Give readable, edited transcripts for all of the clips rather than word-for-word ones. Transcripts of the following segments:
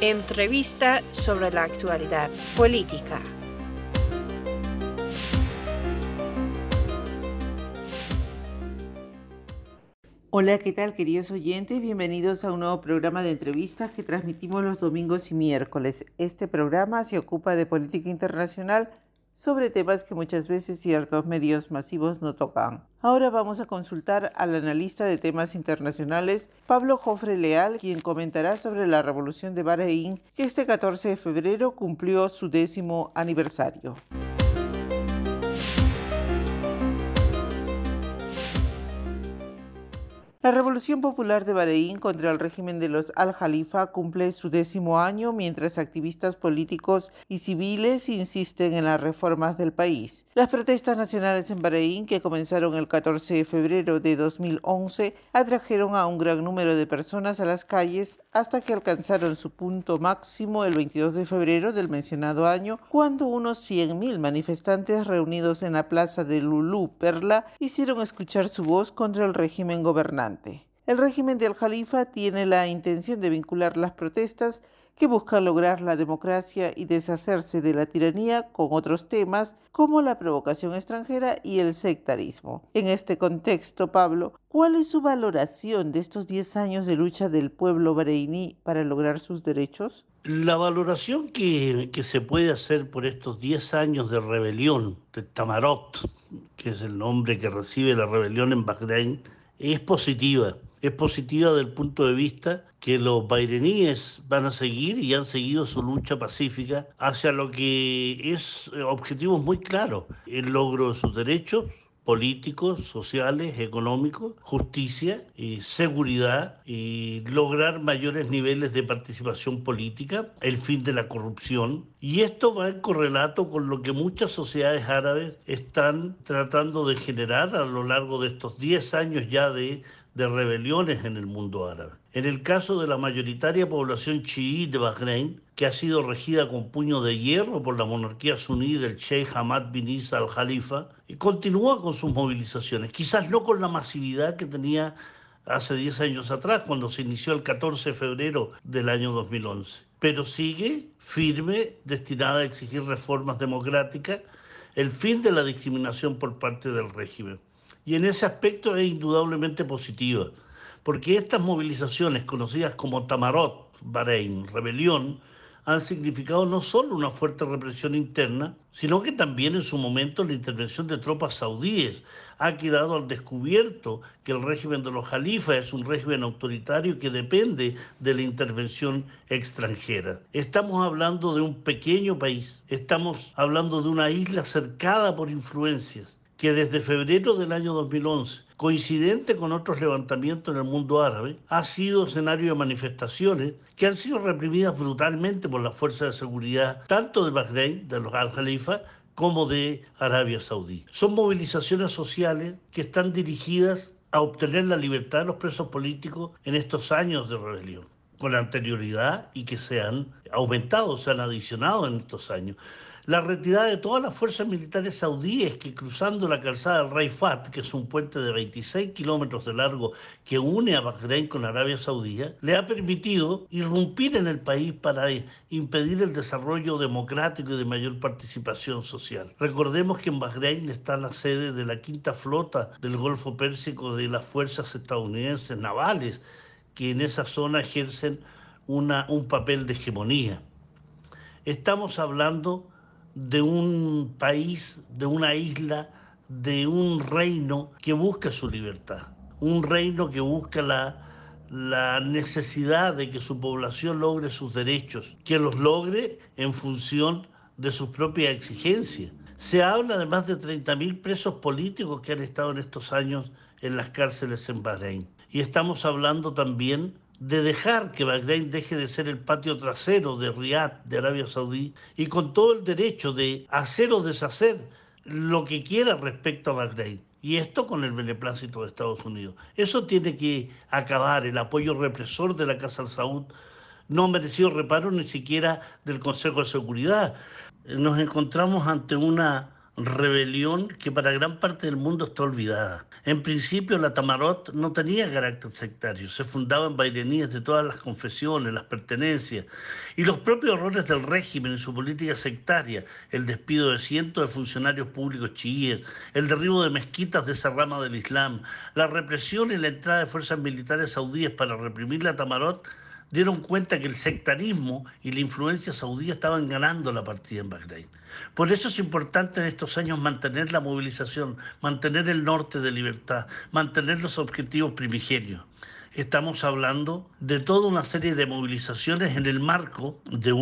Entrevista sobre la actualidad política. Hola, ¿qué tal, queridos oyentes? Bienvenidos a un nuevo programa de entrevistas que transmitimos los domingos y miércoles. Este programa se ocupa de política internacional sobre temas que muchas veces ciertos medios masivos no tocan. Ahora vamos a consultar al analista de temas internacionales, Pablo Jofre Leal, quien comentará sobre la revolución de Bahrein, que este 14 de febrero cumplió su 10º aniversario. La Revolución Popular de Bahrein contra el régimen de los Al-Jalifa cumple su 10º año, mientras activistas políticos y civiles insisten en las reformas del país. Las protestas nacionales en Bahrein, que comenzaron el 14 de febrero de 2011, atrajeron a un gran número de personas a las calles hasta que alcanzaron su punto máximo el 22 de febrero del mencionado año, cuando unos 100.000 manifestantes reunidos en la plaza de Lulu Perla hicieron escuchar su voz contra el régimen gobernante. El régimen de Al-Jalifa tiene la intención de vincular las protestas que buscan lograr la democracia y deshacerse de la tiranía con otros temas como la provocación extranjera y el sectarismo. En este contexto, Pablo, ¿cuál es su valoración de estos 10 años de lucha del pueblo bahreiní para lograr sus derechos? La valoración que se puede hacer por estos 10 años de rebelión, de Tamarot, que es el nombre que recibe la rebelión en Bahrein, es positiva. Es positiva desde el punto de vista que los bahreiníes van a seguir y han seguido su lucha pacífica hacia lo que es objetivos muy claros: el logro de sus derechos políticos, sociales, económicos, justicia, seguridad y lograr mayores niveles de participación política, el fin de la corrupción. Y esto va en correlato con lo que muchas sociedades árabes están tratando de generar a lo largo de estos 10 años ya de rebeliones en el mundo árabe. En el caso de la mayoritaria población chií de Bahrein, que ha sido regida con puño de hierro por la monarquía suní del Sheikh Hamad bin Isa al-Jalifa, continúa con sus movilizaciones, quizás no con la masividad que tenía hace 10 años atrás, cuando se inició el 14 de febrero del año 2011, pero sigue firme, destinada a exigir reformas democráticas, el fin de la discriminación por parte del régimen. Y en ese aspecto es indudablemente positiva, porque estas movilizaciones, conocidas como Tamarot, Bahrein, rebelión, han significado no solo una fuerte represión interna, sino que también en su momento la intervención de tropas saudíes ha quedado al descubierto que el régimen de los jalifas es un régimen autoritario que depende de la intervención extranjera. Estamos hablando de un pequeño país, estamos hablando de una isla cercada por influencias, que desde febrero del año 2011, coincidente con otros levantamientos en el mundo árabe, ha sido escenario de manifestaciones que han sido reprimidas brutalmente por las fuerzas de seguridad, tanto de Bahrein, de los Al-Jalifa, como de Arabia Saudí. Son movilizaciones sociales que están dirigidas a obtener la libertad de los presos políticos en estos años de rebelión, con anterioridad, y que se han aumentado, se han adicionado en estos años. La retirada de todas las fuerzas militares saudíes que, cruzando la calzada del Rey Fahd, que es un puente de 26 kilómetros de largo que une a Bahrein con Arabia Saudí, le ha permitido irrumpir en el país para impedir el desarrollo democrático y de mayor participación social. Recordemos que en Bahrein está la sede de la quinta flota del Golfo Pérsico de las fuerzas estadounidenses navales, que en esa zona ejercen un papel de hegemonía. Estamos hablando de un país, de una isla, de un reino que busca su libertad, un reino que busca la necesidad de que su población logre sus derechos, que los logre en función de sus propias exigencias. Se habla de más de 30.000 presos políticos que han estado en estos años en las cárceles en Bahrein. Y estamos hablando también de dejar que Bahrein deje de ser el patio trasero de Riad, de Arabia Saudí, y con todo el derecho de hacer o deshacer lo que quiera respecto a Bahrein. Y esto con el beneplácito de Estados Unidos. Eso tiene que acabar. El apoyo represor de la Casa Saud no ha merecido reparo ni siquiera del Consejo de Seguridad. Nos encontramos ante una rebelión que para gran parte del mundo está olvidada. En principio, la Tamarot no tenía carácter sectario, se fundaba en baireníes de todas las confesiones, las pertenencias y los propios errores del régimen en su política sectaria, el despido de cientos de funcionarios públicos chiíes, el derribo de mezquitas de esa rama del Islam, la represión y la entrada de fuerzas militares saudíes para reprimir la Tamarot, dieron cuenta que el sectarismo y la influencia saudí estaban ganando la partida en Bahrein. Por eso es importante en estos años mantener la movilización, mantener el norte de libertad, mantener los objetivos primigenios. Estamos hablando de toda una serie de movilizaciones en el marco de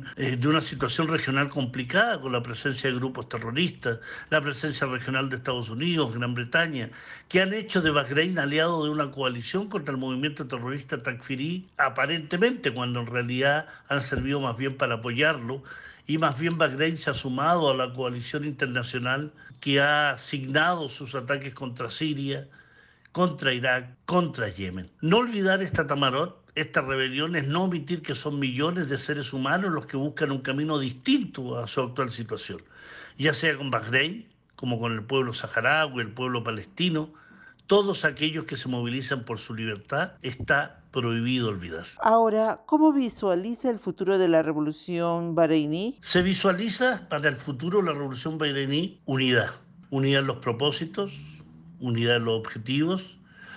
una situación regional complicada, con la presencia de grupos terroristas, la presencia regional de Estados Unidos, Gran Bretaña, que han hecho de Bahrein aliado de una coalición contra el movimiento terrorista Takfirí, aparentemente, cuando en realidad han servido más bien para apoyarlo, y más bien Bahrein se ha sumado a la coalición internacional que ha asignado sus ataques contra Siria, contra Irak, contra Yemen. No olvidar esta Tamarot, esta rebelión, es no omitir que son millones de seres humanos los que buscan un camino distinto a su actual situación, ya sea con Bahrein, como con el pueblo saharaui, el pueblo palestino. Todos aquellos que se movilizan por su libertad está prohibido olvidar. Ahora, ¿cómo visualiza el futuro de la revolución bareiní? Se visualiza para el futuro de la revolución bareiní unidad. Unidad en los propósitos, unidad en los objetivos,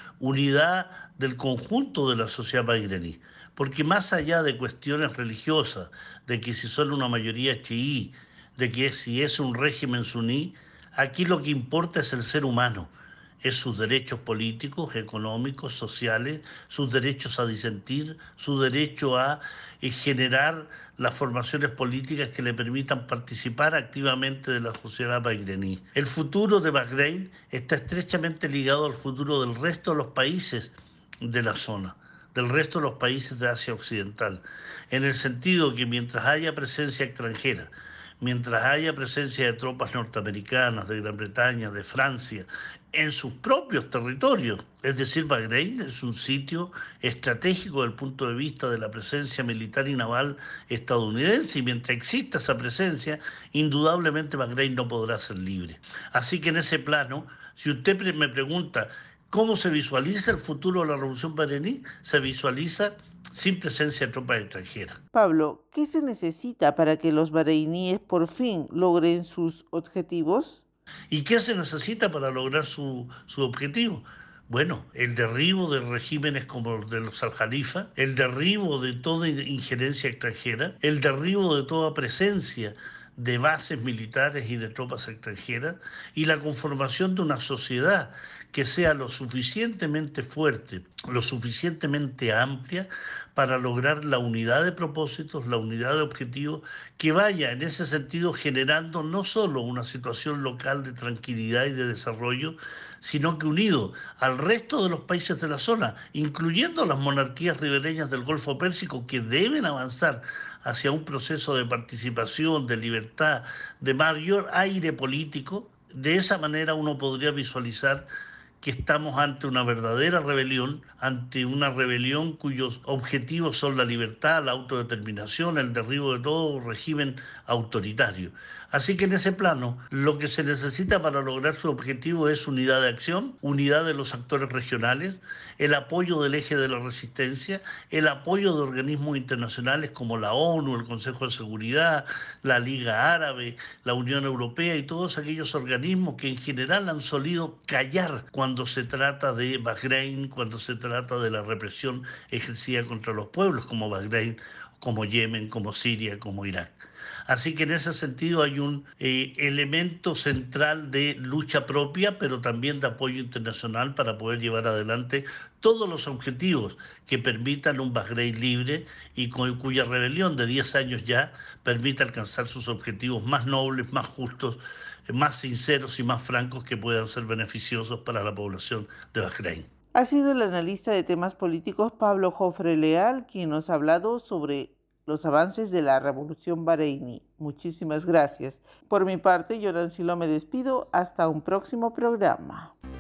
unidad del conjunto de la sociedad bahrení. Porque más allá de cuestiones religiosas, de que si son una mayoría chií, de que si es un régimen suní, aquí lo que importa es el ser humano, es sus derechos políticos, económicos, sociales, sus derechos a disentir, su derecho a generar las formaciones políticas que le permitan participar activamente de la sociedad bahrení. El futuro de Bahrein está estrechamente ligado al futuro del resto de los países de la zona, del resto de los países de Asia Occidental, en el sentido que mientras haya presencia extranjera, mientras haya presencia de tropas norteamericanas, de Gran Bretaña, de Francia, en sus propios territorios, es decir, Bahrein es un sitio estratégico desde el punto de vista de la presencia militar y naval estadounidense, y mientras exista esa presencia, indudablemente Bahrein no podrá ser libre. Así que en ese plano, si usted me pregunta cómo se visualiza el futuro de la revolución bahrení, se visualiza sin presencia de tropas extranjeras. Pablo, ¿qué se necesita para que los bareiníes por fin logren sus objetivos? ¿Y qué se necesita para lograr su objetivo? Bueno, el derribo de regímenes como los de los al-Jalifa, el derribo de toda injerencia extranjera, el derribo de toda presencia de bases militares y de tropas extranjeras, y la conformación de una sociedad que sea lo suficientemente fuerte, lo suficientemente amplia para lograr la unidad de propósitos, la unidad de objetivos, que vaya en ese sentido generando no solo una situación local de tranquilidad y de desarrollo, sino que unido al resto de los países de la zona, incluyendo las monarquías ribereñas del Golfo Pérsico, que deben avanzar hacia un proceso de participación, de libertad, de mayor aire político. De esa manera uno podría visualizar que estamos ante una verdadera rebelión, ante una rebelión cuyos objetivos son la libertad, la autodeterminación, el derribo de todo régimen autoritario. Así que en ese plano, lo que se necesita para lograr su objetivo es unidad de acción, unidad de los actores regionales, el apoyo del eje de la resistencia, el apoyo de organismos internacionales como la ONU, el Consejo de Seguridad, la Liga Árabe, la Unión Europea y todos aquellos organismos que en general han solido callar cuando se trata de Bahrein, cuando se trata de la represión ejercida contra los pueblos como Bahrein, como Yemen, como Siria, como Irak. Así que en ese sentido hay un elemento central de lucha propia, pero también de apoyo internacional para poder llevar adelante todos los objetivos que permitan un Bahrein libre y cuya rebelión de 10 años ya permita alcanzar sus objetivos más nobles, más justos, más sinceros y más francos, que puedan ser beneficiosos para la población de Bahrein. Ha sido el analista de temas políticos Pablo Jofre Leal quien nos ha hablado sobre los avances de la revolución bareiní. Muchísimas gracias. Por mi parte, yo, Nancy, me despido. Hasta un próximo programa.